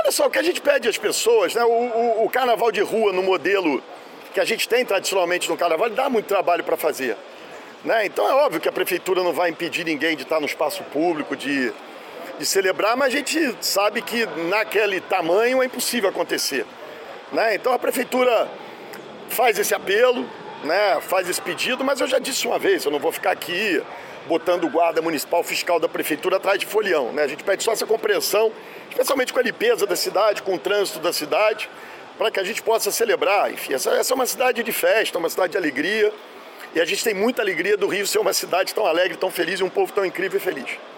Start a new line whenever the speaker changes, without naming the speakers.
Olha só, o que a gente pede às pessoas, né? O carnaval de rua no modelo que a gente tem tradicionalmente no carnaval, dá muito trabalho para fazer. Né? Então é óbvio que a prefeitura não vai impedir ninguém de estar no espaço público, de celebrar, mas a gente sabe que naquele tamanho é impossível acontecer. Né? Então a prefeitura faz esse apelo, né? Faz esse pedido, mas eu já disse uma vez, eu não vou ficar aqui botando o guarda municipal fiscal da prefeitura atrás de folião. Né? A gente pede só essa compreensão, especialmente com a limpeza da cidade, com o trânsito da cidade, para que a gente possa celebrar. Enfim, essa é uma cidade de festa, uma cidade de alegria, e a gente tem muita alegria do Rio ser uma cidade tão alegre, tão feliz e um povo tão incrível e feliz.